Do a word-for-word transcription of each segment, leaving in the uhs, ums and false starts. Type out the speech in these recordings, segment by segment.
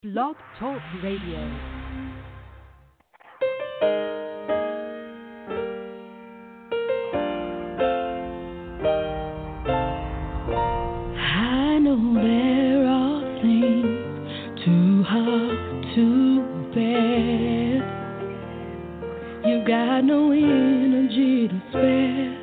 Blog Talk Radio. I know there are things too hard to bear. You've got no energy to spare.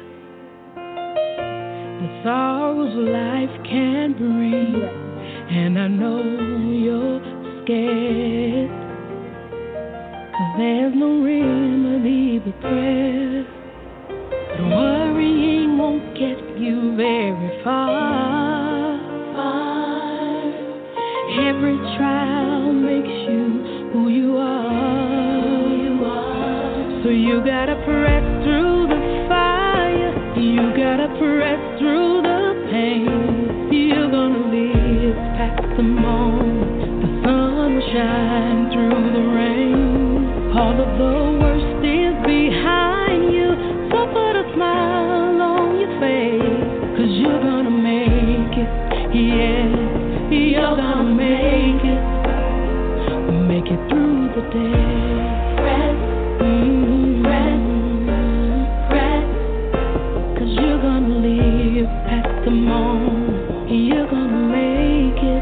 The sorrows life can bring, and I know you're scared. 'Cause there's no remedy but prayer. But worrying won't get you very far. far. Every trial makes you who you are. Who you are. So you gotta press through the fire. You gotta press through the pain. You're gonna live past the moment. The sun will shine through the rain. All of the worst is behind you. So put a smile on your face. 'Cause you're gonna make it. Yeah, you're gonna make it. Make it through the day. Press, mm-hmm. press, press. 'Cause you're gonna live past the moment. You're gonna make it.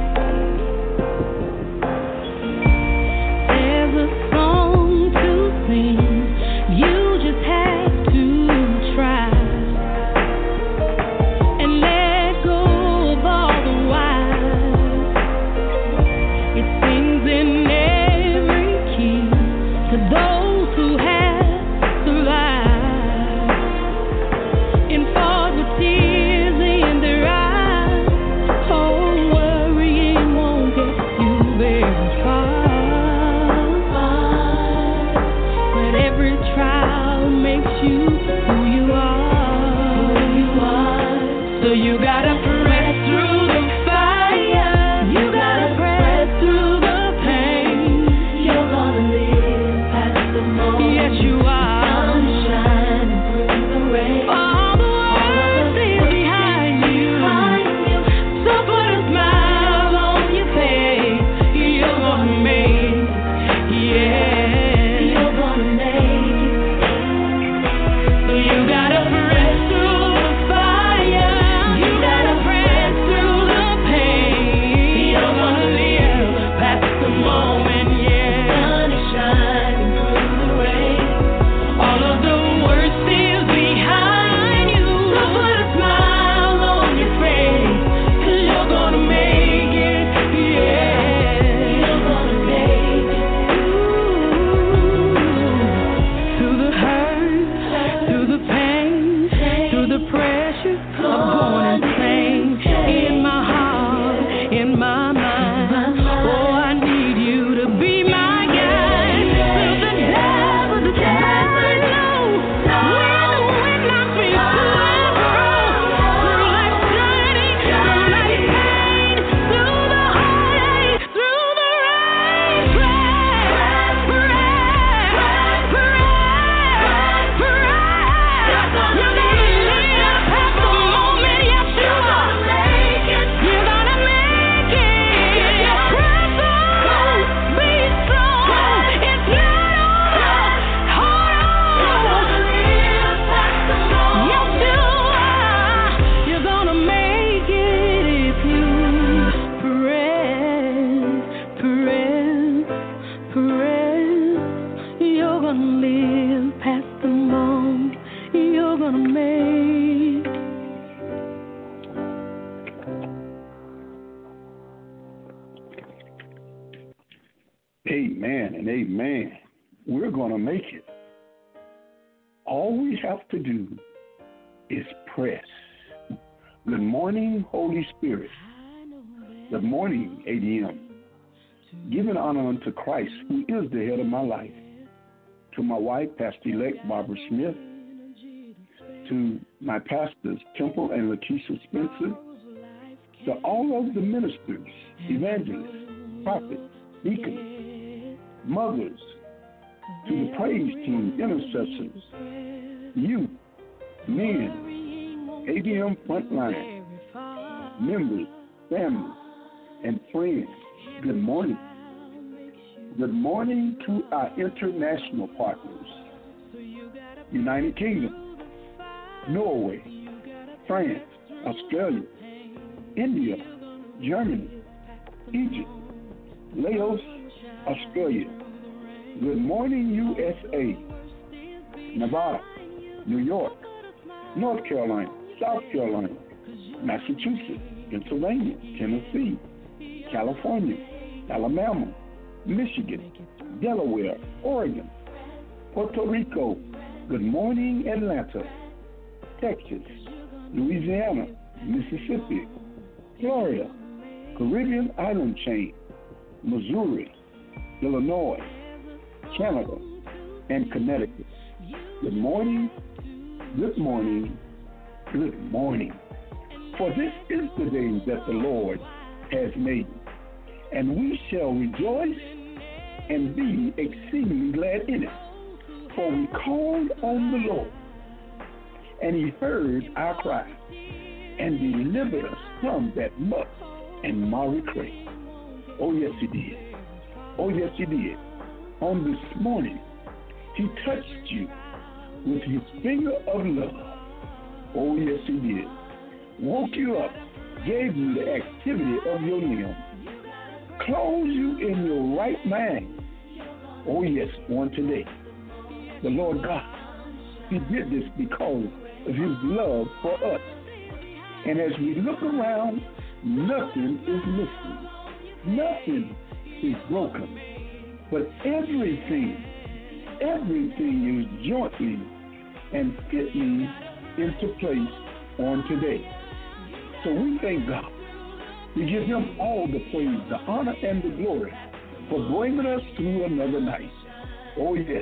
There's a song to sing. You just have to try and let go of all the whys. It sings in every key to those who have survived and fought with tears in their eyes. Oh, worrying won't get you very far. But every trial makes you who you are. Who you are. So you gotta press through the fire. You gotta press through the pain. You're gonna live past the moment. Yes, you are. Sunshine through the rain. All the world is behind you. So put a smile on your face. You're gonna make it. Yeah, you're gonna make it. So you gotta press through the fire. You gotta press through the pain. You're gonna live past the moment. Yeah, sun is shining through the rain. All of the worst is behind you. So put a smile on your face. 'Cause you're gonna make it. Yeah, you're gonna make it. Through the hurt, through the pain, through the pressure of going insane. In my heart, in my mind. Oh, I need you to be my guide. Through the devil, the devil low. When, when I feel to and fro. Through life's journey, through life's pain. Through the heartache, through the rain. Press, press, press, press. You're gonna live past the moment. Yes, you are. You're gonna make it. Press on, be strong. It's not over. Hold on. Yes, you are. You're gonna make it if you press, press, press. You're gonna live past the moment. You're gonna make. Amen and amen. We're going to make it. All we have to do is press. Good morning, Holy Spirit. Good morning, A D M. Giving honor unto Christ, who is the head of my life. To my wife, Pastor-elect Barbara Smith. To my pastors, Temple and Lakeisha Spencer. To all of the ministers, evangelists, prophets, deacons, mothers, to the praise team, intercessors, youth, men, A D M frontline, members, families, and friends. Good morning. Good morning to our international partners. United Kingdom, Norway, France, Australia, India, Germany, Egypt, Laos, Australia. Good morning, U S A, Nevada, New York, North Carolina, South Carolina, Massachusetts, Pennsylvania, Tennessee, California, Alabama, Michigan, Delaware, Oregon, Puerto Rico. Good morning, Atlanta, Texas, Louisiana, Mississippi, Florida, Caribbean island chain, Missouri, Illinois, Canada, and Connecticut. Good morning, good morning, good morning. For this is the day that the Lord has made, and we shall rejoice and be exceedingly glad in it. For we called on the Lord, and he heard our cry, and delivered us from that muck and miry clay. Oh, yes, he did. Oh, yes, he did. On this morning, he touched you with his finger of love. Oh, yes, he did. Woke you up, gave you the activity of your limbs, clothed you in your right mind. Oh, yes, on today. The Lord God, he did this because of his love for us. And as we look around, nothing is missing. Nothing is broken. But everything, everything is jointly and fitly into place on today. So we thank God. We give him all the praise, the honor, and the glory for bringing us through another night. Oh, yes.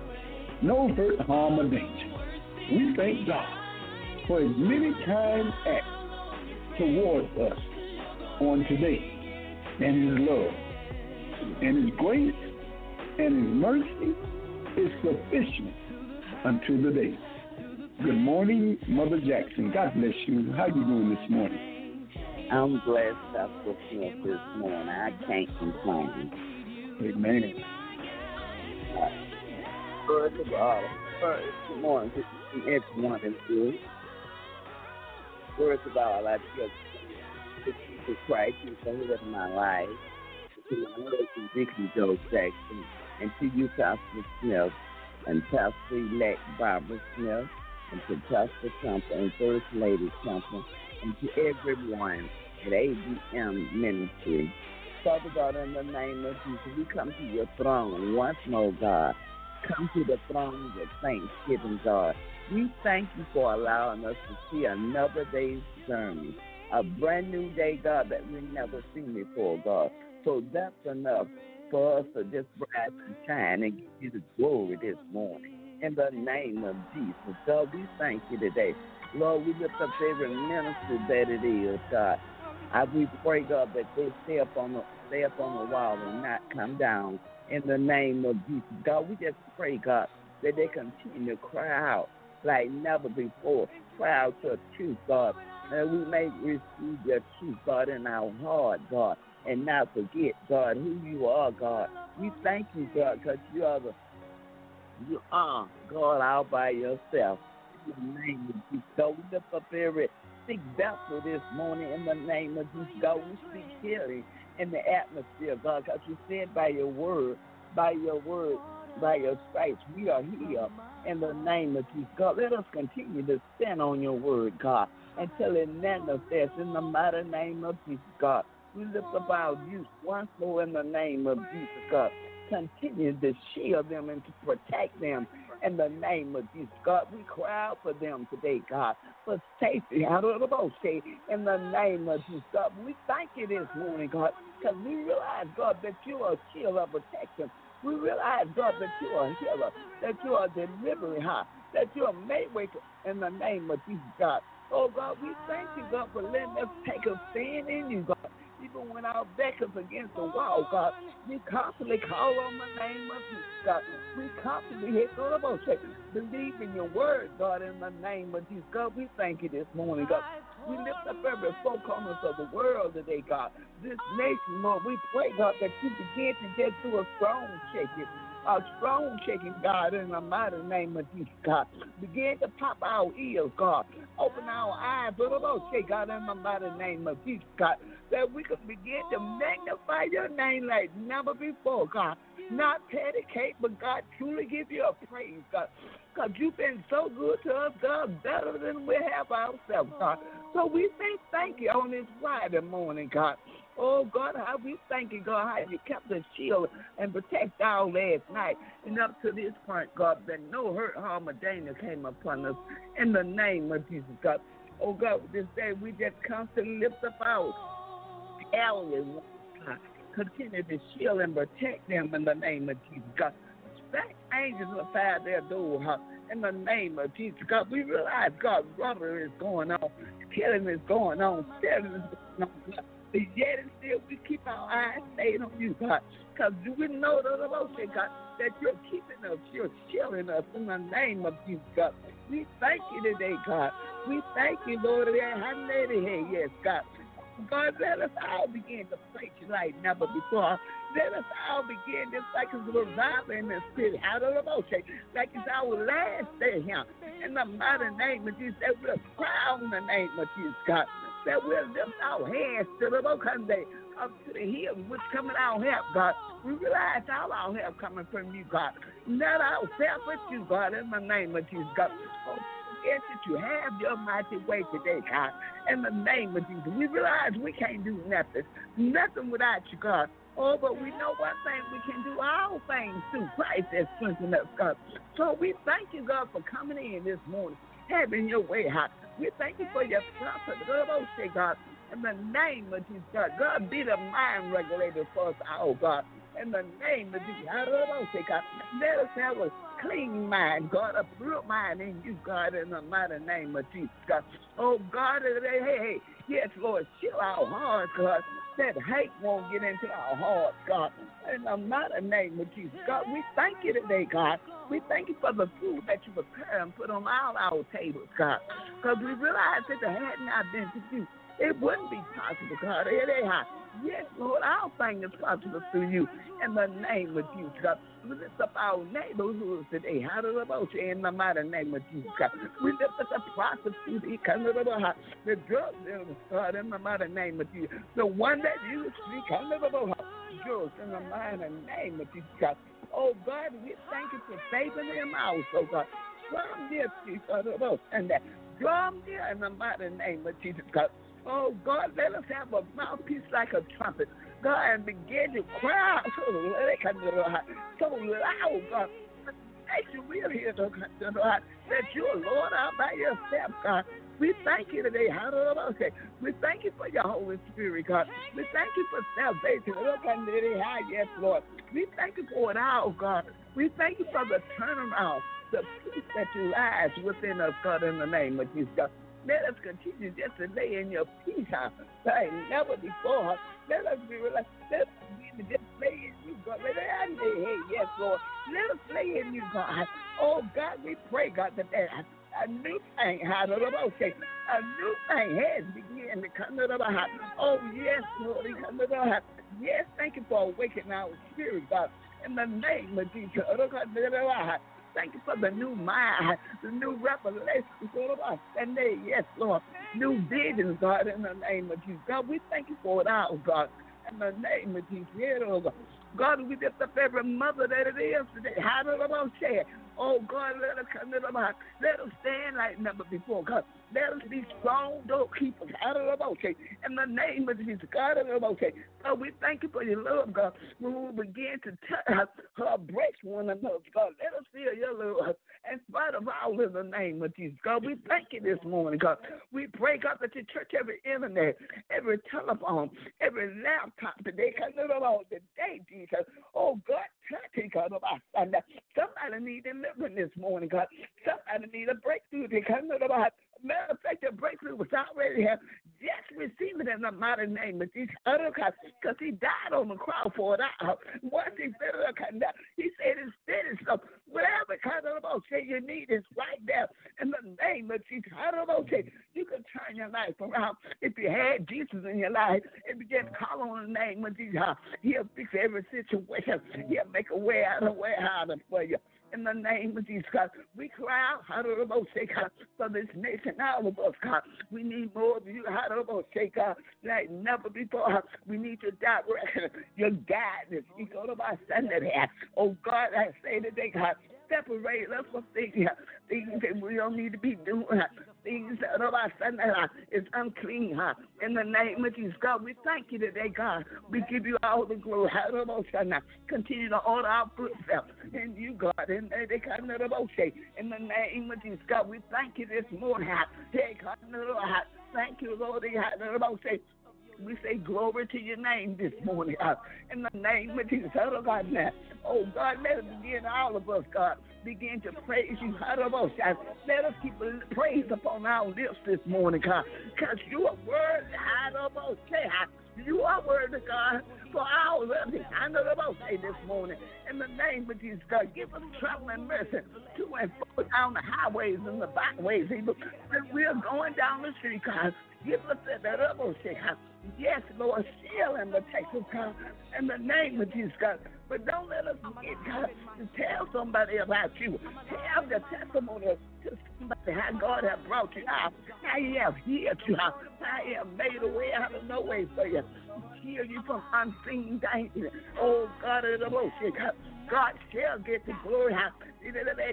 No hurt, harm, or danger. We thank God for his many kind acts towards us on today, and his love, and his grace, and his mercy is sufficient unto the day. Good morning, Mother Jackson. God bless you. How you doing this morning? I'm blessed. That's what's up this morning. I can't complain. Amen. First of all, first, good morning to everyone is good. First of all, I just to Jesus Christ, who's the head of my life, to my husband, Dixie Joe Jackson, and to you, Pastor Smith, and Pastor-elect Barbara Smith, and to Pastor Temple and First Lady Temple, and to everyone at A B M Ministry. Father God, in the name of Jesus, we come to your throne once more, God. Come to the throne with thanksgiving, God. We thank you for allowing us to see another day's journey, a brand new day, God, that we've never seen before, God. So that's enough for us to just rise and shine and give you the glory this morning. In the name of Jesus, God, we thank you today. Lord, we lift up every minister that it is, God. I we pray, God, that they stay up on the stay up on the wall and not come down. In the name of Jesus, God, we just pray, God, that they continue to cry out like never before. Cry out your truth, God, and we may receive your truth, God, in our heart, God, and not forget, God, who you are, God. We thank you, God, because you are the you are God all by yourself. In the name of Jesus, God, we lift up every sick vessel this morning. In the name of Jesus, God, we speak healing in the atmosphere, God, because you said by your word, by your word, by your stripes, we are healed. In the name of Jesus, God, let us continue to stand on your word, God, until it manifests in the mighty name of Jesus, God. We lift up our youth once more in the name of Jesus, God. Continue to shield them and to protect them in the name of Jesus, God. We cry out for them today, God, for safety out of the boat, in the name of Jesus, God. We thank you this morning, God, because we realize, God, that you are a shield of protection. We realize, God, that you are a healer, that you are a delivery, huh? That you are a maywaker in the name of Jesus, God. Oh, God, we thank you, God, for letting us take a stand in you, God. Even when our back is against the wall, God, we constantly call on the name of Jesus, God. We constantly hit the bullshit. Believe in your word, God, in the name of Jesus. God, we thank you this morning, God. We lift up every four corners of the world today, God. This nation, Lord, we pray, God, that you begin to get through a strong shaking. A strong shaking, God, in the mighty name of Jesus, God. Begin to pop our ears, God. Open our eyes, God, in the mighty name of Jesus, God. That we can begin to magnify your name like never before, God. Not dedicate, but God, truly give you a praise, God. Because you've been so good to us, God, better than we have ourselves, God. So we say thank you on this Friday morning, God. Oh, God, how we thank you, God, how you kept us shield and protect our last night. And up to this point, God, that no hurt, harm, or danger came upon us. In the name of Jesus, God. Oh, God, this day we just constantly lift up our elders, God. Continue to shield and protect them in the name of Jesus, God. That angels will fire their door, huh? In the name of Jesus, God. We realize, God, robbery is going on, killing is going on, stealing is going on, God. But yet and still, we keep our eyes stayed on you, God. Because we know that, God, that you're keeping us, you're shielding us in the name of Jesus, God. We thank you today, God. We thank you, Lord. Yes, God. God, let us all begin to praise you like never before. Let us all begin just like it's a revival in the city. Like it's our last day here. In the mighty name of Jesus, that we'll cry in the name of Jesus, God. That we'll lift our hands to the Sunday up to the hill, which coming our help, God. We realize all our help coming from you, God. Not ourselves, but you, God, in the name of Jesus, God. Oh, yes, that you have your mighty way today, God. In the name of Jesus, we realize we can't do nothing, nothing without you, God. Oh, but we know one thing, we can do all things through Christ that strengthens us, God. So we thank you, God, for coming in this morning, having your way, God. We thank you for your prophet, God. In the name of Jesus, God. God, be the mind regulator for us all, God. In the name of Jesus, God. Let us have a clean mind, God, a pure mind in you, God, in the mighty name of Jesus, God. Oh, God, hey, hey, yes, Lord, chill our hearts, God. That hate won't get into our hearts, God. In the mighty name of Jesus, God, we thank you today, God. We thank you for the food that you prepare and put on all our tables, God. Because we realize that if it had not been for you, it wouldn't be possible, God. Yes, Lord, all things is possible through you. In the name of Jesus, God. We lift up our neighborhoods today. How do about you? In the mighty name of Jesus, God. We lift up the prostitutes, the drug dealers, God, in the mighty name of Jesus. The one that you speak, drugs, in the mighty name of Jesus, God. Oh, God, we thank you for saving them also, God. Draw them near, Jesus, and that. Draw them near in the mighty name of Jesus, God. Oh, God, let us have a mouthpiece like a trumpet. God, and begin to cry out so loud, God. Make you real here, God, that you're Lord all by yourself, God. We thank you today. How do I say? We thank you for your Holy Spirit, God. We thank you for salvation. Yes, Lord. We thank you for it all, God. We thank you for the turnaround, the peace that you lies within us, God, in the name of Jesus, God. Let us continue just to lay in your peace, huh? Like never before. Huh? Let us be relaxed. Let us be just lay in you, God. Let us lay, hey, yes, Lord. Let us lay in you, God. Oh, God, we pray, God, that that a new thing, how to say, a new thing has begun to come to the heart. Oh, yes, Lord, come to the heart. Yes, thank you for awakening our spirit, God. In the name of Jesus. Thank you for the new mind, the new revelation. And they, yes, Lord, new visions, God, in the name of Jesus. God, we thank you for it all, God, in the name of Jesus. God, we lift up every mother that it is today. How do I say it? Oh, God, let us come to the mind. Let us stand like never before, God. Let us be strong doorkeepers. How do I say it? In the name of Jesus, God, God, we thank you for your love, God. When we begin to touch her breaks one another, God, let us feel your love in spite of all in the name of Jesus. God, we thank you this morning, God. We pray, God, that your church, every internet, every telephone, every laptop today, come to the Lord today, Jesus. Oh, God, touch it, God. Somebody need deliverance this morning, God. Somebody need a breakthrough. They come to the Lord. Matter of fact, the breakthrough was already here. Just receive it in the mighty name of Jesus. Because he died on the cross for it out. Once he said it, he said it's finished. So whatever kind of say you need is right there in the name of Jesus. You can turn your life life around. If you had Jesus in your life and begin to call on the name of Jesus, he'll fix every situation. He'll make a way out of way out of for you. In the name of Jesus, God, we cry out, God, for this nation, all of us, God. We need more of you, God, like never before. We need your direction, your guidance. You go to my Sunday. Oh, God, I say today, God, separate us from things, things that we don't need to be doing, things that are our Sunday is unclean. In the name of Jesus, God, we thank you today, God. We give you all the glory. Continue to order our footsteps in you, God. In the name of Jesus, God, we thank you this morning. Thank you, Lord. We say glory to your name this morning, God. In the name of Jesus, oh God, now. Oh God, let us begin, all of us, God, begin to praise you. Let us keep praise upon our lips this morning, God, because you are worthy. You are worthy, God, for our living. I know about say this morning. In the name of Jesus, God, give us travel and mercy to and fro down the highways and the byways, even when we're going down the street, God. Give us that other shit, God. Yes, Lord, shield and protect us, God, in the name of Jesus, God. But don't let us forget, God, to tell somebody about you. Tell the testimony to somebody how God has brought you out, how He has healed you, how He has made a way out of no way for you. Heal you from unseen danger. Oh, God, of the bullshit, God. God shall get the glory. He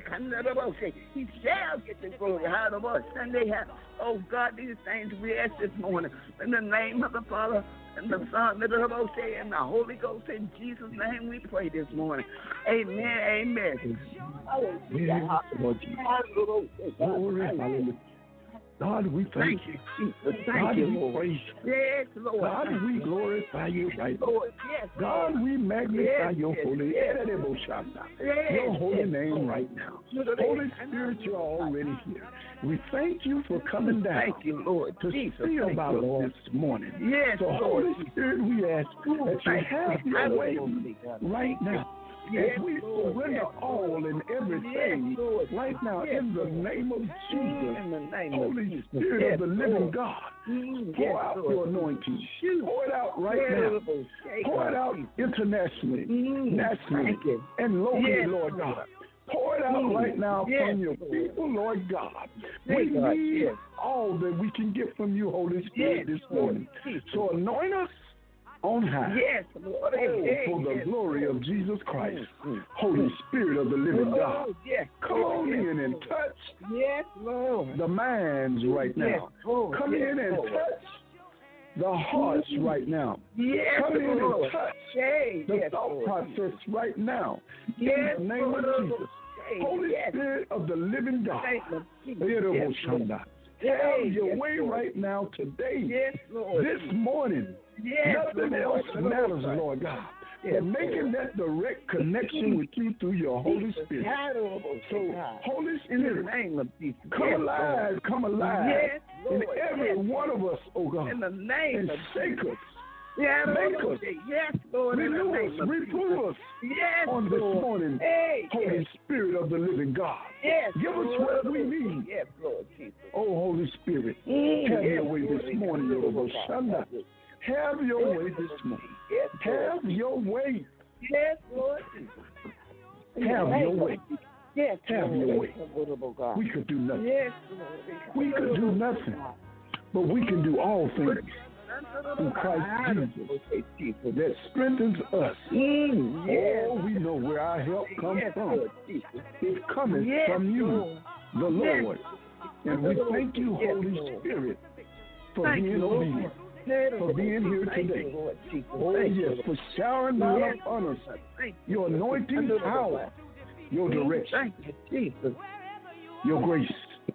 shall get the glory. Oh, God, these things we ask this morning in the name of the Father and the Son and the Holy Ghost. In Jesus' name we pray this morning. Amen. Amen. Glory, hallelujah. God, we thank, thank you. Jesus. Thank God, you, we Lord. Praise you. Yes, Lord. God, we glorify you right now. Lord. Yes, God, we magnify yes, your yes, holy yes. Yes, your holy yes, name Lord. Right now. Holy Spirit, you're already here. We thank you for coming down. Thank you, Lord. To Jesus, see about us Lord. This morning. Yes, so, Lord. Holy Spirit, we ask that you have your way right now. Yes, as we surrender yes, all and everything yes, right now yes, in the name of Jesus, in the name Holy of Jesus. Spirit yes, of the living Lord. God, mm, pour yes, out Lord. your anointing. Pour it out right now. Pour it out internationally, mm, nationally, and locally, yes, Lord God. Pour it out right now yes, from your Lord. people, Lord God. Yes, we God, need yes. all that we can get from you, Holy Spirit, yes, this morning. Lord. So anoint us on high. Yes, Lord. Oh, hey, for the yes, glory Lord. of Jesus Christ. Mm-hmm. Holy Spirit of the living oh, God. Yes, Come Lord. on yes, in and Lord. touch yes, Lord. the minds right now. Yes, Lord. Come yes, in and Lord. touch the hearts mm-hmm. right now. Yes, Come in Lord. and touch hey, the yes, thought Lord. process right now. Yes, in the name Lord. of Jesus. Hey, Holy yes. Spirit of the living God. Yes, Have hey, your yes, way Lord. right now today. Yes, Lord. This morning. Yes, Nothing Lord. else matters, Lord God. Yes, but making Lord. that direct connection with you through your Holy Spirit. So, Holy Spirit, in the name of Jesus. come yes, alive, Lord. come alive yes, Lord. in every yes. one of us, oh God. In the name and of shake Jesus. us. Yeah, Make Lord. us. Yes, Lord. Renew us. Reprove us yes, on this Lord. morning. Hey, Holy yes. Spirit of the living God. Yes, Give us Lord. what we need. Yes, Lord Jesus. Oh, Holy Spirit, mm, have yes, your way Lord. this morning, Lord. Shanda. Have your yes, way this morning. Yes, have your way. Yes, Lord. Have yes, your way. Yes, have Lord. your way. We could do nothing. Yes, Lord. We could do nothing, but we can do all things through Christ Jesus that strengthens us. Mm, yes. Oh, we know where our help comes yes, from. Lord, it cometh yes, from you, Lord. the Lord. Yes. And we thank you, yes, Holy Lord. Spirit, for thank being you, obedient, for being here thank today. You, Lord, oh, thank yes, you. for showering down yes. upon us thank your anointing you. power, your direction, thank you, Jesus. your grace,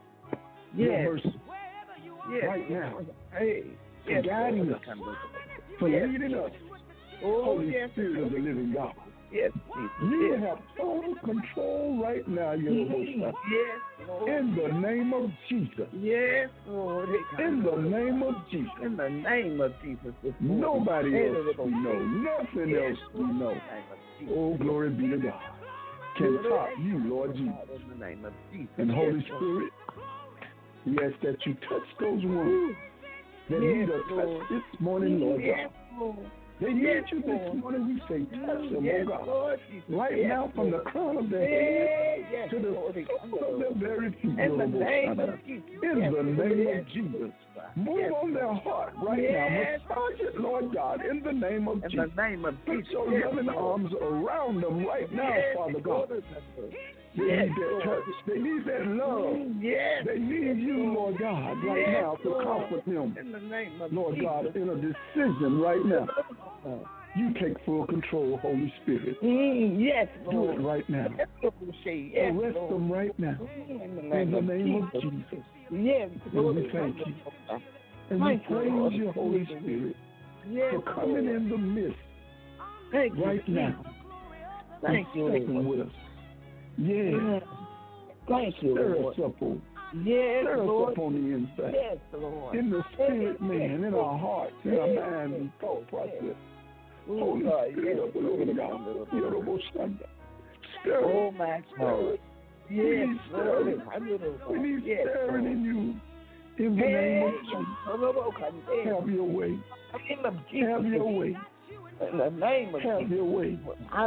yes. your mercy. Yes. Right now, hey, for yes, guiding Lord. us, for yes. leading us, oh, Holy yes. Spirit of the living God. Yes, Jesus. You yes. have total control right now, your mm-hmm. Yes, Lord. In the name of Jesus. Yes, Lord. In the name of Jesus. In the name of Jesus. Nobody else we know. Nothing yes. else we know. Oh, glory be to God. Can top you, Lord Jesus. In the name of Jesus. And Holy yes, Spirit, we ask that you touch those ones that Yes, need a Lord. touch this morning, Lord Yes, God. Lord. They Yes, need you this Lord. morning. We say, touch them, Yes, oh God. Lord Jesus. Right Yes, now, from Lord. the crown of their Yes, head yes, to the Lord. sole of their very feet, In the Lord, name Son. of Jesus. In Yes, the name yes, of Jesus. Move yes, on their heart right yes, now. Massage it, Lord God, in the name of in Jesus. the name of Put Jesus. your Yes, loving Lord. arms around them right now, Yes, Father God. Lord. They Yes, need that Lord. touch. They need that love. Yes. They need you, Lord God, right Yes, now to Lord. comfort them. In the name of Lord Jesus. God, in a decision right now. You take full control, Holy Spirit. Mm, yes, Do Lord. it right now. Yes, Lord. Yes, Arrest Lord. them right now. Mm, in the In name, the of, name Jesus. of Jesus. Yes, And Lord. we thank you. And we Thank you, praise Lord. you, Holy Spirit, Yes, for coming Lord. in the midst Thank you, right now. Thank and you, stepping Lord. with us. Yes. Yes. Thank you, Stir Lord. us up, oh. Yes, Stir us Lord. up on the inside. Yes, Lord. In the spirit, Yes, man, in our hearts, in our yes, minds and thought yes. process. Oh, Holy God, Spirit yes. of the living God. Yoruba Shanda. Stir Oh, us. my Stir God. us. Yes, We need Lord. stirring. We need yes, stirring Lord. in you. In the Hey, name of Jesus. Have your way. In the name of Jesus. Have your way. In the name of Have Jesus. your way.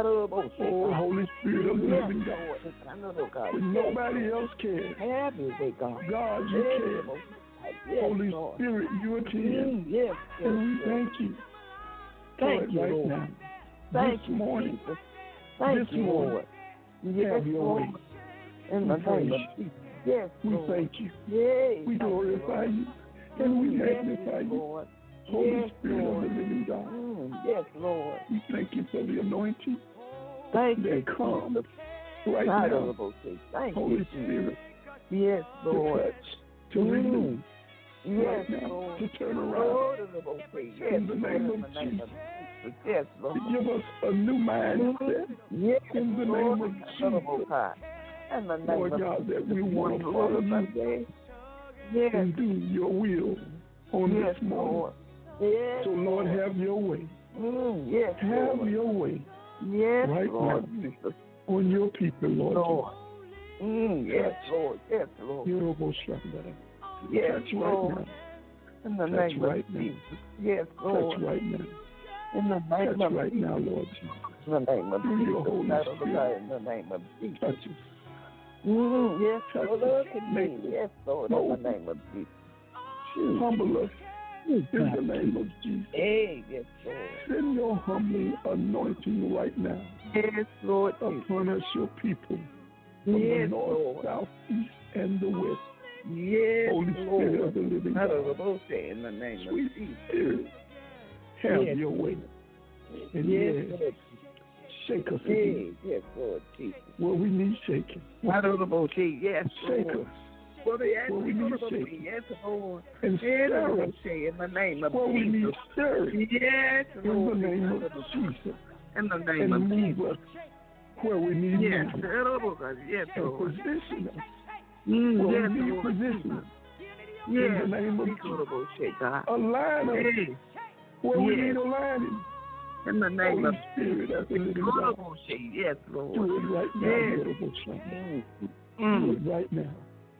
Oh, Holy Spirit of the living God. When nobody else cares. Have your way, God. God, you care. Yes, Holy Lord. Spirit, you attend. Mm, yes, yes, And we yes. thank you. Thank Lord, you, right Lord. now. Thank this you, morning. Jesus. Thank this you, morning. Lord. Yes, Have your Lord. way. In the We name praise of you. Jesus. Yes, We Lord. thank you. Yay, We thank glorify you, you. And we Mm, yes, magnify you. Lord. Holy Yes, Spirit Lord. of the living God. Mm, yes, Lord. We thank you for the anointing Thank you. that comes Jesus. right God now. of the Most Thank Holy you, Spirit, yes, to Lord. touch, to Mm. renew, Yes, right now, Lord. to turn around. Lord of the Most High. Yes, In the Lord, name in of the name Jesus. of Jesus. Yes, Lord. To give us a new mindset. Yes, In the Lord, name of in the Most Jesus. High. In the name Lord of God, that Jesus. we want to Lord follow of you the Yes, and do your will on yes, this morning. Lord. Yes, So, Lord, Lord. have your way. Mm, yes, Have Lord. your way Yes, right Lord now Jesus. on your people, Lord. Lord. Mm, yes, Lord. Yes, Lord. Yoruba Shanda. Yes, Touch Lord. right now. In the Touch name right of now. Jesus. Yes, Lord. Touch right now. In the name Touch of right Jesus. now, Lord Jesus. In the name of Through Jesus. your Holy Out of the Spirit. God, in the name of Jesus. Touch us. Mm, yes, Touch Lord. us. Look at Make me. us. Yes, Lord. Mold In the us. name of Jesus. Humble us. In the name of Jesus. Hey, yes, Lord. Send your humbling anointing right now Yes, Lord. upon us, your people, from Yes, the north, Lord. south, east, and the west. Yes, Holy Lord. Spirit of the living Out of the God, Most High, in the name sweet of Jesus. Spirit, have Yes, your way. And Yes, yes, Lord. shake us Hey, again yes, Lord Jesus. where we need shaking. Out of the Most High, yes, Shake Lord. us For the where we need answer, shaking. yes, Lord. And Yes, stir us Lord, in the name of where we need Jesus. stirring. Yes, In the Lord. name of Jesus. In the name And of move Jesus. us where we need Yes, movement. yes, And Lord. position us Mm, where yes, we need Lord. positioning. Yes, In the name of Jesus. Jesus. God. Align us Yes. where we Yes. need aligning. In the name Holy of Spirit of the living God. Yes, Lord. Do it right now. Yes. Beautiful Son. Mm. Do Mm. it right now.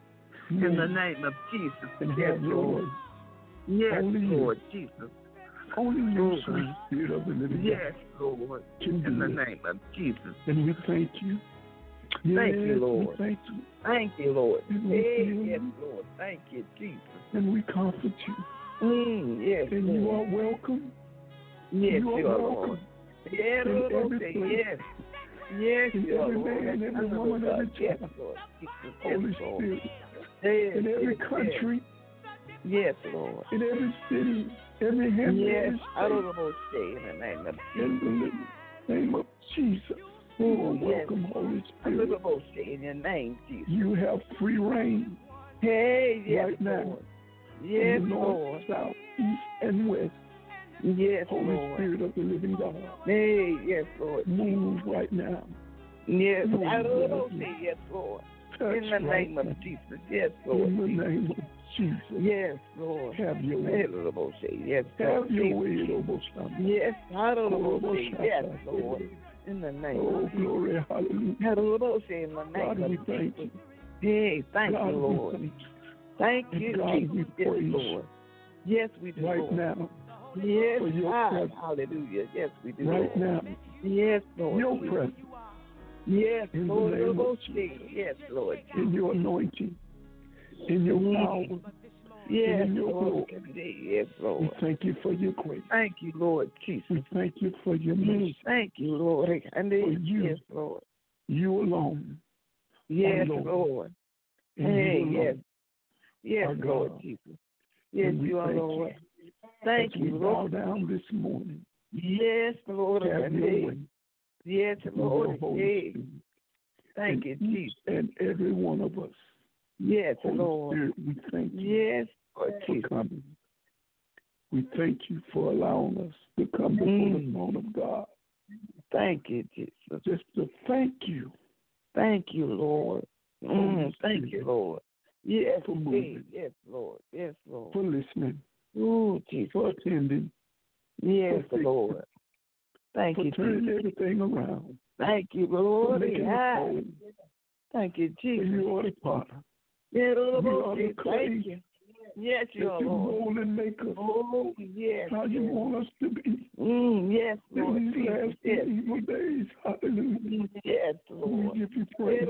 In the Move name of Jesus. and Yes, have your Lord. way. Yes, Only you. Lord Jesus. Only you, Oh, sweet God. Spirit of the living Yes, God, Lord. can In the do it. name of Jesus. And we thank you. Yes, Thank you, we Lord. thank you. Thank you, Lord. And we Hey, feel yes, you. Lord. Thank you, Jesus. And we comfort you. Mm, yes, And you Lord. are welcome. Yes, you are you are, welcome. Lord. Yes, in Lord. every Say place. Yes. Yes, In you are, every Lord. man, every Under woman, the every God. Yes, child. Lord. Jesus. Holy Yes, Lord. Spirit. Yes, In every yes, country. Yes, Lord. In every city. Every hand. Yes, I every don't know say in the name of In the Jesus. living name of Jesus. You are Yes. welcome, Holy I don't Spirit. know say in your name, Jesus. You have free reign Hey, yes, right now. Lord. Yes, From the north, Lord. south, east, and west. Yes, Holy Lord. Spirit of the living God. Hey, yes, Lord. Move right now. Yes, Move I don't know right say now. yes, Lord. Touch In the right name of now. Jesus. Yes, Lord. In the Jesus. name of Jesus. Yes, Lord. Have your I way. don't know say yes, Have Lord. your Jesus. way, Robo Shanda. Yes, I don't know Robo say yes, Shanda. Lord. In the name Oh, of Jesus. glory, hallelujah. I don't know say in the name God, of we Jesus. thank you. Hey, thank God, you, we Lord. thank you. Thank And you, God, Jesus. we Yes, praise you. Lord. Yes, we do. Right Lord. now. Yes, For your God. presence. Hallelujah. Yes, we do. Right Lord. now. Yes, Lord. Your Jesus. presence. Yes, In the Lord. name of Yes, Lord. In your anointing. In your power. Yes, in your Lord. glory. Yes, Lord. We thank you for your grace. Thank you, Lord Jesus. We thank you for your mercy. Thank you, Lord. And for you. Yes, Lord. You alone. Yes, Lord. Lord. And Hey, you alone, yes. Yes, our Lord God. Jesus. Yes, we you are, thank Lord. You. Thank As you, we Lord. bow down this morning. Yes, Lord. Have And your way. Yes, Lord. Hey. Thank you, Jesus. And every one of us. Yes, Holy Lord. Spirit, we thank you. Yes, Lord for Jesus. coming. We thank you for allowing us to come before mm. the throne of God. Thank you, Jesus. Just to thank you. Thank you, Lord. Mm. Thank you, Lord. Yes, for moving. Yes, Lord. Yes, Lord. For listening. Ooh, Jesus. For attending. Yes, for Lord. Thank for you, turning Jesus. everything around. Thank you, Lord. For making yeah. it whole. Thank you, Jesus. For you are the potter. Yeah, Lord, you are the clay. Thank you. Yes, you are, Lord. mold and make us. Oh, yes. How you Lord. want us to be. Mm, yes, Lord. In these last yes. evil days. Hallelujah. Yes, Lord. We give you praise.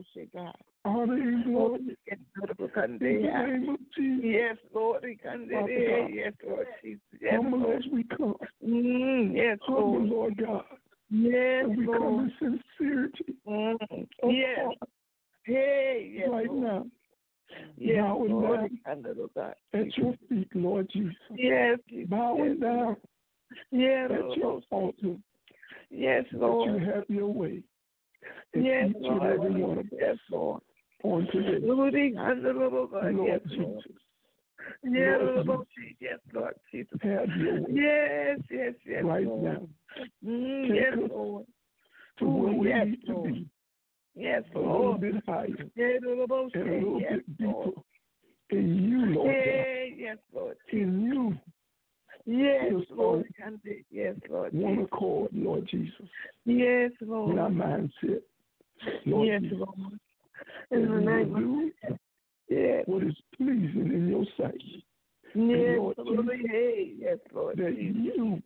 Honor and glory. In the name of Jesus. Yes, Lord. Yes, Lord Jesus. Yes, Humble Lord. as we come. Mm, yes, Humble, Lord. Lord God. Yes, and we Lord. come in sincerity. Mm. Of yes. heart. Hey, yes, right Lord. now. Yes, bowing Lord. down at your feet, Lord Jesus. Yes, Jesus. Bowing down yes, at Lord. your altar. Yes, Lord. That you have your way. And yes, each Lord. and every one of us. Yes, Lord. On today. Lord, Lord yes, Jesus. Lord. Yes, Lord, Lord. yes, Lord Jesus. Have your way. Yes, yes, yes. Right Lord. now. Mm, Take yes, us Lord. to where Ooh, we yes, need Lord. to be. Yes, a Lord. little bit higher. Yes, Lord. And a little yes, bit deeper. Lord. In you, Lord. Yes, yes, Lord. In you. Yes, Just Lord. Yes, Lord. One accord, Lord Jesus. Yes, Lord. In our mindset. Lord yes, Jesus. Lord. In the name do of yes. what is pleasing in your sight. Yes, Lord Lord. Jesus, hey, yes, Lord. That Jesus. you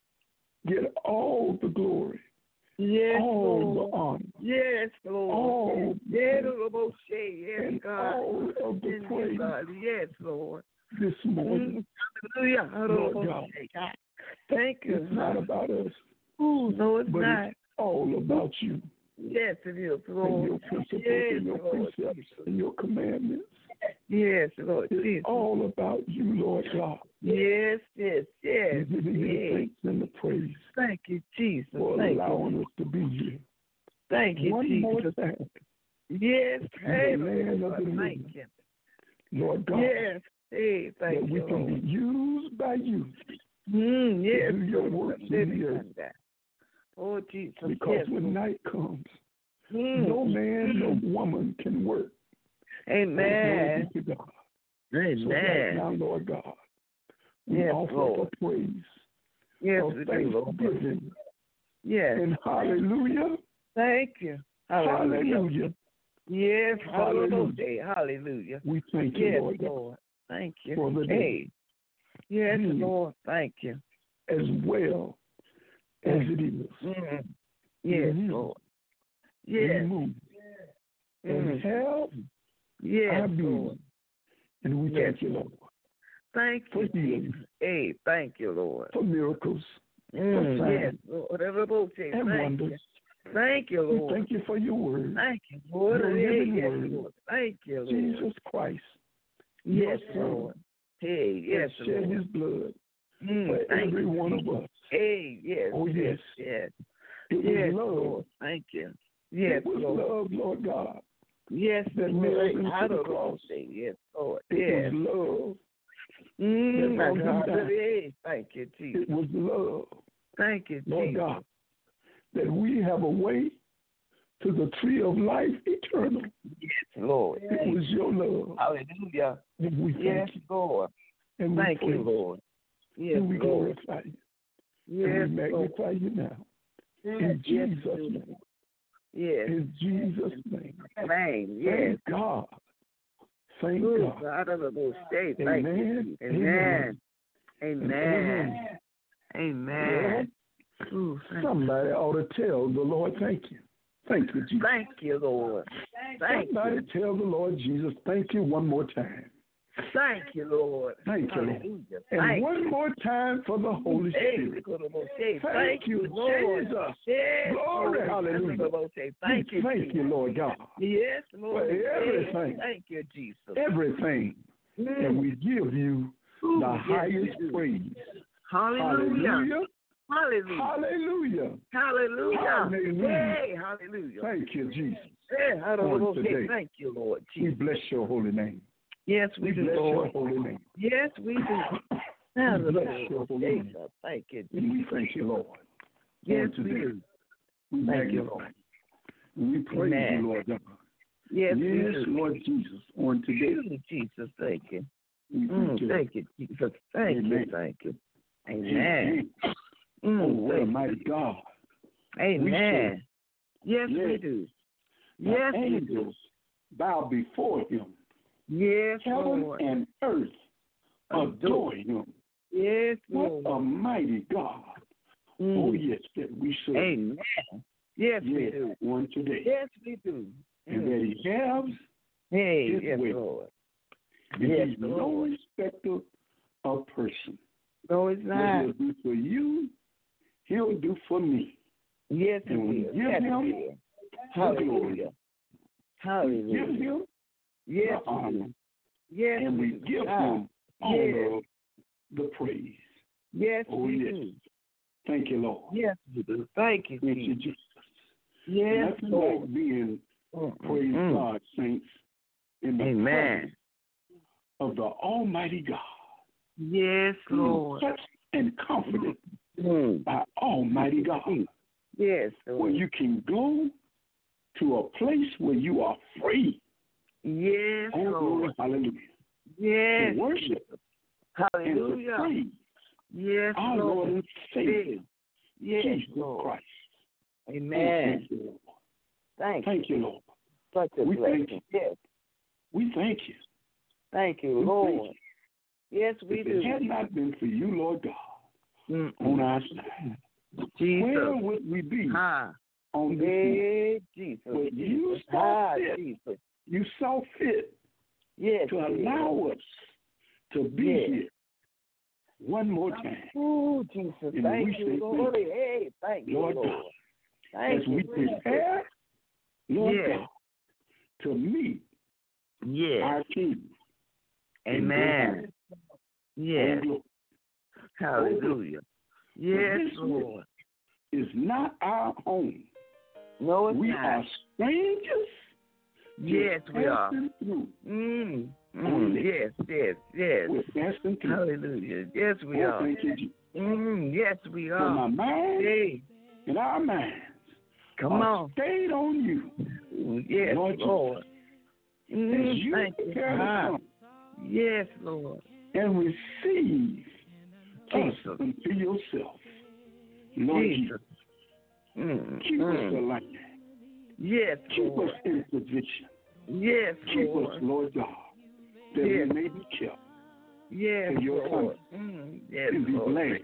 get all the glory. Yes, all Lord. the honor. Yes, Lord. All yes, Lord. Yes, and God. all of the yes, praise. God. Yes, Lord. This morning. Hallelujah. Lord God. Thank you. It's not about us. Ooh, no, it's but not. It's all about you. Yes, it is, Lord. And your principles yes, and your Lord. precepts and your commandments. Yes, Lord. It's Jesus. all about you, Lord God. Yes, yes, yes. We're giving you yes. the thanks and the praise. Thank you, Jesus. For Thank allowing you. us to be here. Thank you, One Jesus. more time. Yes, hey, the land Lord, of the thank living. you. Lord God. Yes, hey, thank that you, we can Lord. be used by you. Mm, yes, to do your work in the earth. Oh, Jesus. Because yes, when Lord. night comes, mm. no man, mm. no woman can work. Amen. To God. Amen. So right now, Lord God, we yes, offer Lord. up a praise. Yes, of we do, Lord. thanksgiving. Yes. And hallelujah. Thank you. Hallelujah. Hallelujah. Yes, hallelujah. Hallelujah. Hallelujah. We thank you, yes, Lord God. Lord. Thank you. For the day. Hey. Yes, mm. Lord. Thank you. As well as mm. it is. Mm. Yes, mm-hmm. Lord. Yes. Move. Mm. And help yes, our being. Lord. And we yes, thank you, Lord. Thank for you, healing. Hey, thank you, Lord. For miracles. Mm, for yes, Lord. And thank wonders. You. Thank you, Lord. We thank you for your word. Thank you, Lord. Your living yes, word. Lord. Thank you, Lord. Jesus Christ. Yes, your Lord. Hey, yes, that shed Lord. his blood mm, for every you. one of us. Hey, yes. Oh, yes. Yes. It yes, was love. Lord. Thank you. Yes, it was Lord. love, Lord God. Yes, that nailed him to the cross. Yes, Lord. It yes. was love. Mm, my God. Down. Hey, thank you, Jesus. It was love. Thank you, Lord Jesus. God, that we have a way to the tree of life eternal. Yes, Lord. It was your love. Hallelujah. And we thank yes, you. Lord. And we thank praise you, Lord. Yes, and we Lord. glorify you. Yes, and we magnify Lord. you now. Yes, In yes, Jesus' name. Yes. In Jesus' name. Name. Yes. Thank God. Thank Ooh, God. God of the most day. Thank Amen. you. Amen. Amen. Amen. Amen. Yeah. Ooh, thank Somebody ought to tell the Lord, thank you. Thank you, Jesus. Thank you, Lord. Thank Somebody you. tell the Lord Jesus, thank you one more time. Thank you, Lord. Thank you, Lord. Hallelujah. And Thank one you. more time for the Holy Spirit. Thank, Thank you, Lord. Jesus. Yes, Glory, Lord. hallelujah. Thank we you, thank Jesus. you, Lord God, Yes, Lord. for everything. Thank you, Jesus. Everything. Mm. And we give you Ooh, the yes, highest we do. praise. Hallelujah. Hallelujah. Hallelujah. Hallelujah. Hallelujah. Hallelujah. Hey, hallelujah. Thank you, Jesus. Hey, On today. Thank you, Lord We Jesus. bless your holy name. Yes, we, We do, bless Lord. your holy name. Yes, we do. We bless your holy name. Jesus, thank you, And we Jesus. thank you, Lord. Yes, On we today. do. We Thank you, magnify Lord. you. We praise Amen. you, Lord God. Yes, we Yes, do. Lord Jesus. On today, Ooh, Jesus, thank you. we thank Mm, you. thank you, Jesus. Thank Amen. you, thank you. Amen. Amen. Mm, Oh, what a thank mighty God. you. Amen. Yes, Yes. we do. The Yes, we do. angels bow before him. Yes, Heaven Lord. and earth adore him. Yes, What Lord. a mighty God. Mm. Oh, yes, that we serve. Amen. Yes, we Yes, do. one today. Yes, we do. And Mm. that he has, Hey, his yes, way. Lord. and Yes, he's no Lord. respecter of person. No, it's What not. he'll do for you, he'll do for me. Yes, And we it is. give Yes, him it is. the glory. Hallelujah. We give Hallelujah. him Yes, the we honor. do. Yes, And we do. give Ah, him all yes. of the praise. Yes, Oh, we yes. do. Thank you, Lord. Yes, we do. Thank you, Thank you, Jesus. Jesus. Yes, Nothing Lord. like being, Mm, praise mm, God, saints, in the Amen. presence of the Almighty God. Yes, Lord. Touched and comforted Mm. by Almighty God. Yes, Where Lord. you can go to a place where you are free. Yes, Oh, glory, Lord. hallelujah. Yes. To worship and to Hallelujah. praise Yes, our Lord Lord. and Savior, Yes, Jesus Lord. Christ. Oh, Amen. thank you, Lord. Thank Thank you. you, Lord. Such a We thank blessing. Yes. We thank you. Thank you, We Lord. thank Yes, we if do. it had not been for you, Lord God, Mm-mm. on our side, Jesus. where would we be Ha. on this earth? Hey, Jesus. But you Jesus. saw Ha, fit, Jesus. you saw fit Yes. to allow us to be Yes. here one more time. Oh, Jesus. And Thank we you, say Lord. thank you. Hey, thank you, Lord Lord. God, Thank as you, we Jesus. prepare, Lord Yes. God, to meet Yes. our King. and go Amen. home. Yes. Oh, glory. Hallelujah. Yes, this Lord. is not our home. No, it's We not. are strangers. Yes, just we are. passing through. Mm. Mm. Only. Yes, yes, yes. We're passing through. Hallelujah. Yes, we Oh, are. thank you, Jesus. Mm. Yes, we For my are. mind Hey, and our minds come are on. stayed on you. Ooh, yes, Lord Lord. As Mm. you Thank you. prepare to Ah. come Yes, Lord. and receive us Jesus. unto yourself. Lord Jesus, Jesus. Mm. keep us Mm. aligned. Yes, Keep Lord. us in position. Yes, Keep Lord. us, Lord God, that Yes. we may be kept Yes, for your Lord. Mm. Yes, and be Lord. blessed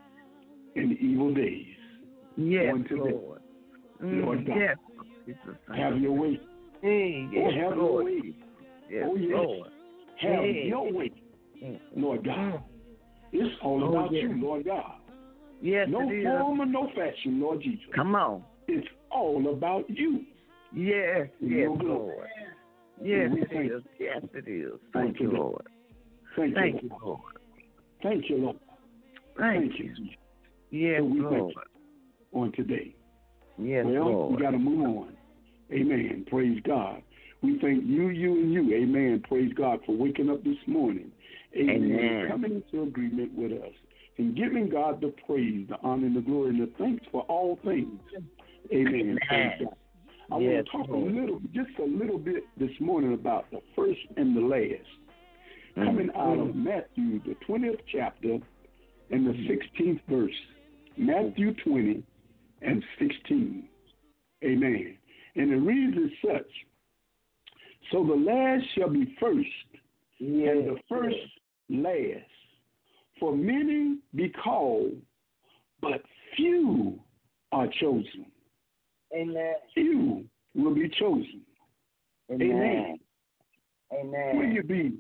in evil days. Yes, on today. Lord. Mm. Lord God. Yes, Jesus. Have your way. Hey, Oh, yes, have Lord. your way. Yes, Oh, yes. Lord. Have Hey. your way, Mm. Lord God. Mm. It's all Oh, about yes. you, Lord God. Yes, No it is. form or no fashion, Lord Jesus. Come on. It's all about you. Yes, In yes, your glory. Lord. Yes, And we it thank is. Yes, it is. on Thank you, today. Lord. Thank, Thank you, you, Lord. Lord. Thank you, Lord. Thank Thank you. you, Jesus, Yes, So we thank Lord. you on today. Yes, Well, we Lord. got to move on. Amen. Praise God. We thank you, you, and you. Amen. Praise God for waking up this morning. Amen. Amen. Coming into agreement with us and giving God the praise, the honor, and the glory, and the thanks for all things. Amen. Praise God. I Yes, want to talk Lord. a little, just a little bit this morning about the first and the last. Coming out of Matthew, the twentieth chapter, and the sixteenth verse. Matthew twenty and sixteen. Amen. And it reads as such: So the last shall be first, Yes. and the first last. For many be called, but few are chosen. Amen. Few will be chosen. Amen. Amen. Amen. Will you be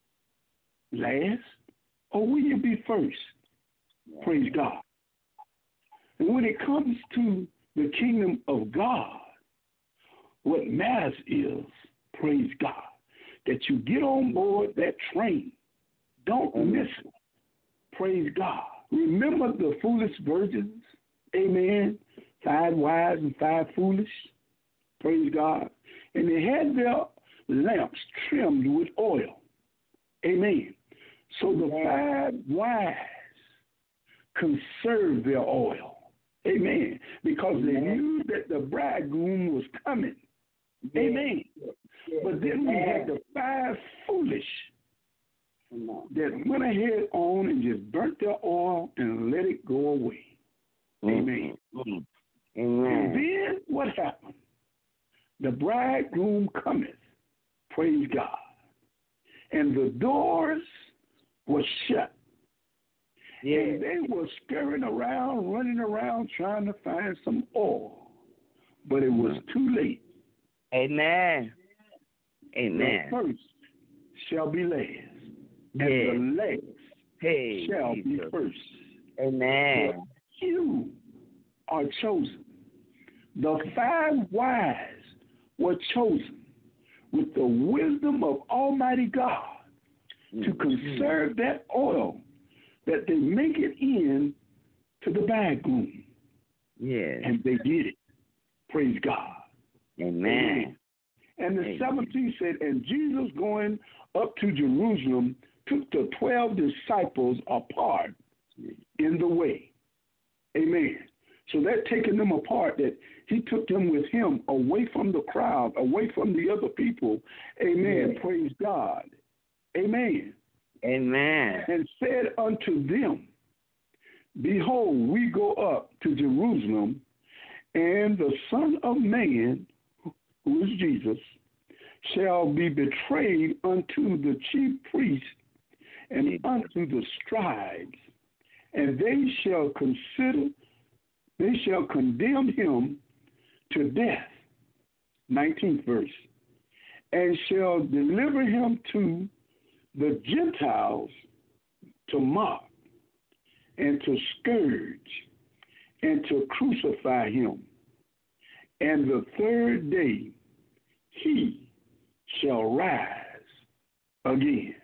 last or will you be first? Yeah. Praise God. And when it comes to the kingdom of God, what matters is, praise God, that you get on board that train. Don't Amen. miss it. Praise God. Remember the foolish virgins? Amen. Five wise and five foolish. Praise God. And they had their lamps trimmed with oil. Amen. So the five wise conserved their oil. Amen. Because they knew that the bridegroom was coming. Amen. But then we had the five foolish that went ahead on and just burnt their oil and let it go away. Amen. Amen. And then what happened? The bridegroom cometh. Praise God. And the doors were shut. Yeah. And they were scurrying around, running around, trying to find some oil. But it was too late. Amen. Amen. The first shall be last, Yeah. and the last Hey, shall Jesus. be first. Amen. But few are chosen. The five wise were chosen with the wisdom of Almighty God to conserve that oil that they make it in to the bridegroom. Yeah. And they did it. Praise God. Amen. And the Amen. seventeenth said, and Jesus going up to Jerusalem took the twelve disciples apart in the way. Amen. So that taking them apart, that he took them with him away from the crowd, away from the other people. Amen. Yeah. Praise God. Amen. Amen. And said unto them, behold, we go up to Jerusalem, and the Son of Man, who is Jesus, shall be betrayed unto the chief priests and unto the scribes, and they shall consider, they shall condemn him to death. nineteenth verse. And shall deliver him to the Gentiles to mock and to scourge and to crucify him. And the third day he shall rise again.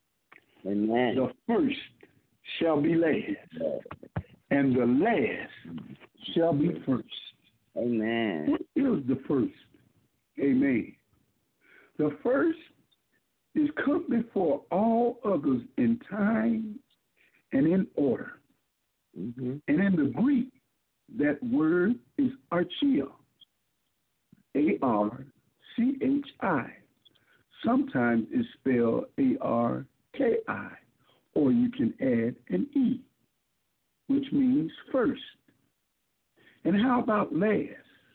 Amen. The first shall be last, and the last shall be first. Amen. What is the first? Amen. The first is come before all others in time and in order. Mm-hmm. And in the Greek, that word is archeia, A R C H I. Sometimes it's spelled A R K I, or you can add an E, which means first. And how about last?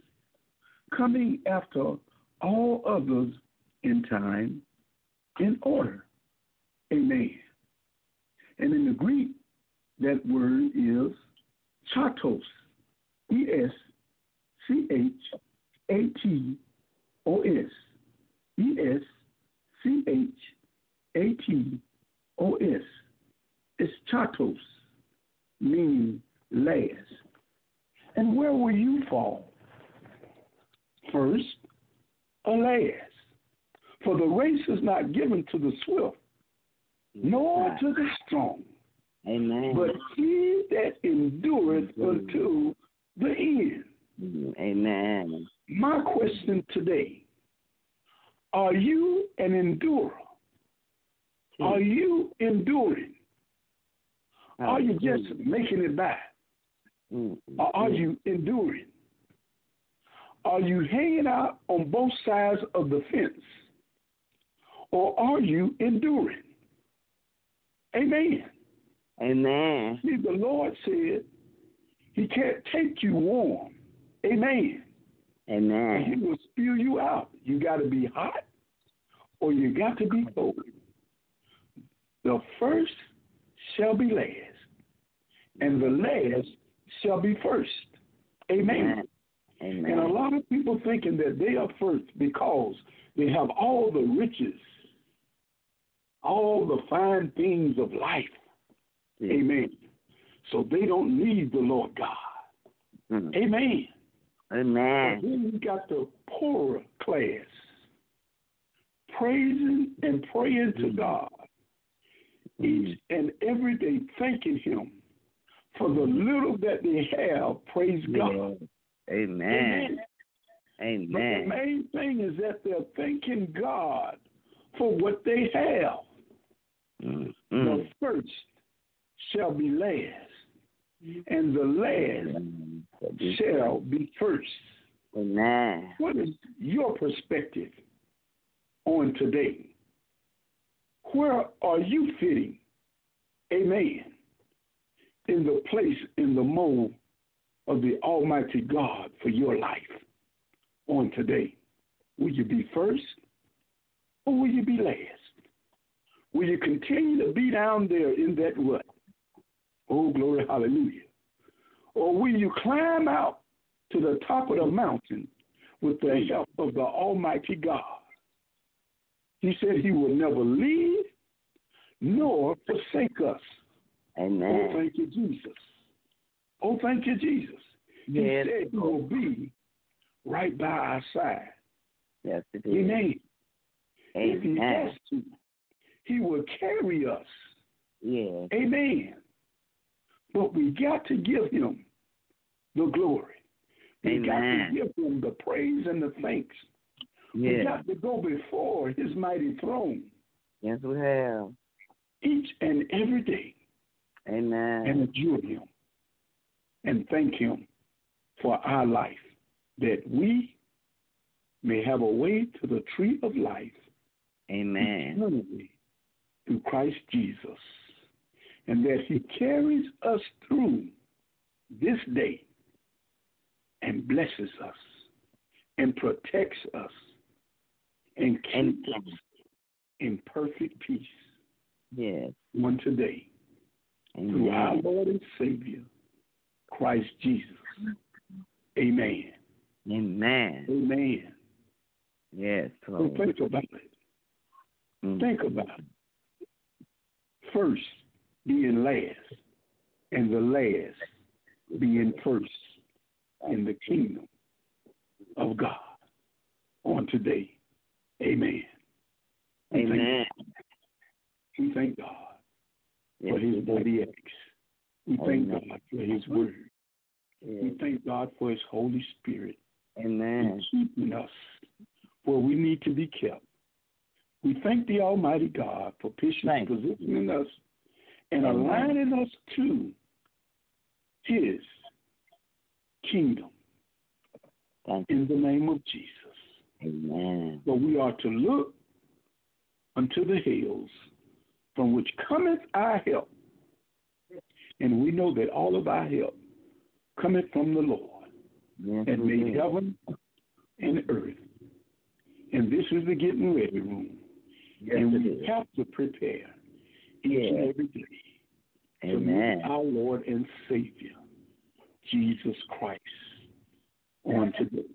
Coming after all others in time, in order. Amen. And in the Greek, that word is chatos, E S C H A T O S, E S C H A T O S. It's chatos, meaning last. And where will you fall? First or last? For the race is not given to the swift, nor to the strong, Amen. but he that endureth unto the end. Amen. My question today, are you an endurer? Are you enduring? Are you just making it by? Or are you enduring? Are you hanging out on both sides of the fence? Or are you enduring? Amen. Amen. See, the Lord said he can't take you warm. Amen. Amen. And he will spew you out. You got to be hot or you got to be told, the first shall be last, and the last shall be first. Amen. Amen. And a lot of people thinking that they are first because they have all the riches, all the fine things of life. Yeah. Amen. So they don't need the Lord God. Mm. Amen. Amen. But then we got the poorer class praising and praying to God each and every day, thanking Him for the little that they have. Praise God. Amen. Amen. But the main thing is that they're thanking God for what they have. Mm-hmm. The first shall be last, and the last shall be first. Amen. What is your perspective on today? Where are you fitting? Amen. In the place, in the mold of the Almighty God for your life on today. Will you be first or will you be last? Will you continue to be down there in that rut? Oh, glory, hallelujah. Or will you climb out to the top of the mountain with the help of the Almighty God? He said He will never leave nor forsake us. Amen. Oh, thank you, Jesus. Oh, thank you, Jesus. He yes. said He will be right by our side. Yes, it is. Amen. Amen. If He has to, He will carry us. Yes. Amen. But we got to give Him the glory. We Amen. got to give Him the praise and the thanks. Yes. We got to go before His mighty throne. Yes, we have. Each and every day. Amen. And adjure Him and thank Him for our life, that we may have a way to the tree of life. Amen. Eternally through Christ Jesus. And that He carries us through this day and blesses us and protects us and keeps us in perfect peace. Yes. One today. Amen. Through our Lord and Savior, Christ Jesus. Amen. Amen. Amen. Yes. So think about it. Mm-hmm. Think about it. First being last, and the last being first in the kingdom of God on today. Amen. We Amen. Thank we thank God for His mighty acts. We thank Amen. God for His word. Yes. We thank God for His Holy Spirit. Amen. In keeping us where we need to be kept. We thank the Almighty God for Thanks. positioning us and Amen. Aligning us to His kingdom. Thank in the name of Jesus. Amen. But we are to look unto the hills from which cometh our help. And we know that all of our help cometh from the Lord, yes, and made heaven and earth. And this is the getting ready room. Yes, and we is. have to prepare each yes. and every day Amen. to meet our Lord and Savior, Jesus Christ, on today.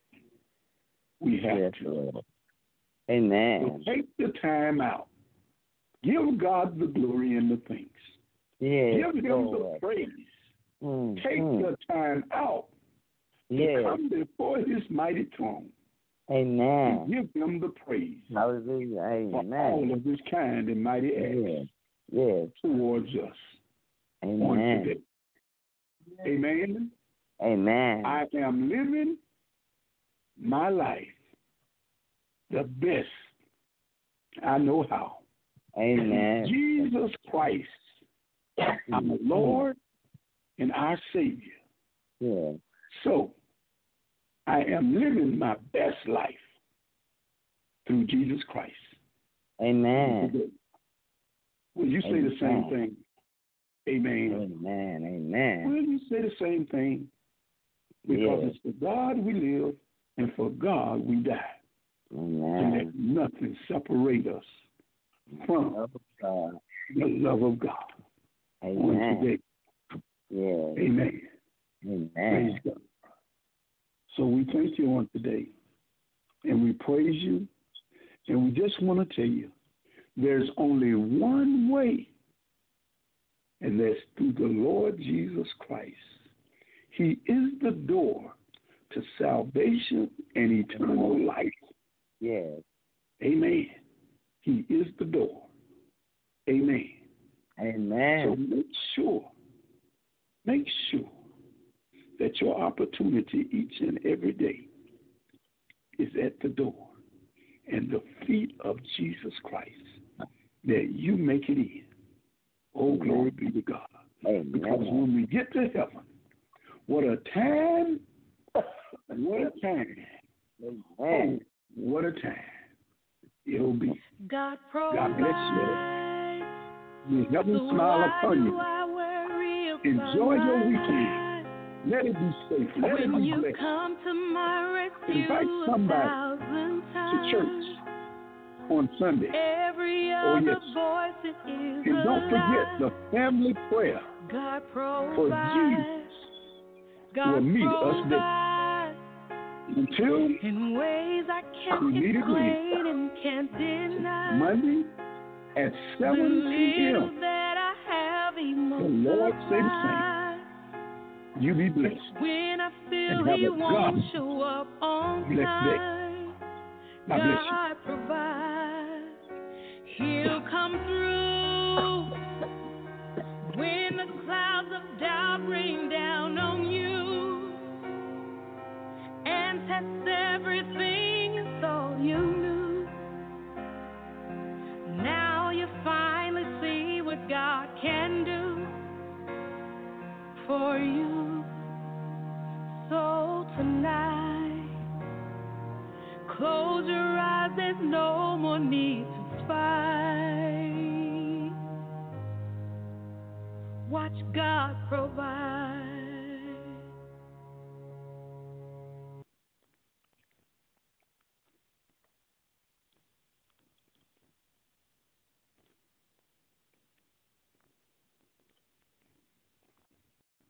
We have yes, to. Lord. Amen. So take the time out. Give God the glory and the thanks. Yes, Give Him Lord. the praise. Mm, Take mm. the time out yes. to come before His mighty throne. Amen. And give Him the praise. Hallelujah. Amen. For all of His kind and mighty acts yes. Yes. towards us. Amen. On today. Amen. Amen. I am living my life the best I know how. Amen. Jesus Christ, our Lord and our Savior. Yeah. So, I am living my best life through Jesus Christ. Amen. Will you say Amen. the same thing? Amen. Amen. Amen. Will you say the same thing? Because yeah. it's for God we live and for God we die. Amen. let nothing separate us from Love of God. the love of God on Amen. today. Yes. Amen. Amen. Praise God. So we thank you on today, and we praise you, and we just want to tell you, there's only one way, and that's through the Lord Jesus Christ. He is the door to salvation and eternal life. Yes. Amen. He is the door. Amen. Amen. So make sure, make sure that your opportunity each and every day is at the door and the feet of Jesus Christ, that you make it in. Oh, glory be to God. Amen. Because when we get to heaven, what a time, what a time. Amen. Oh, what a time it'll be. God God bless provides. you. May heaven So smile why upon do you. I worry about Enjoy your my weekend. life? Let it be safe. Let it When be you blessed. come to my rescue Invite a somebody thousand to times, church on Sunday. every Oh, other yes. voice it is And don't a forget lie. the family prayer God for provides. Jesus God will meet us there. provides Until in ways I can't we meet explain again, and can't deny. Monday at The seven little p.m., that I have, He the won't Lord say the supply. same. You be blessed. When I feel And have He a won't God show up on blessed day. time, God bless you. God provides. He'll come through when the clouds of doubt rain down on you and test everything you thought you knew. Now you finally see what God can do for you. So tonight, close your eyes, there's no more need to fight. Watch God provide.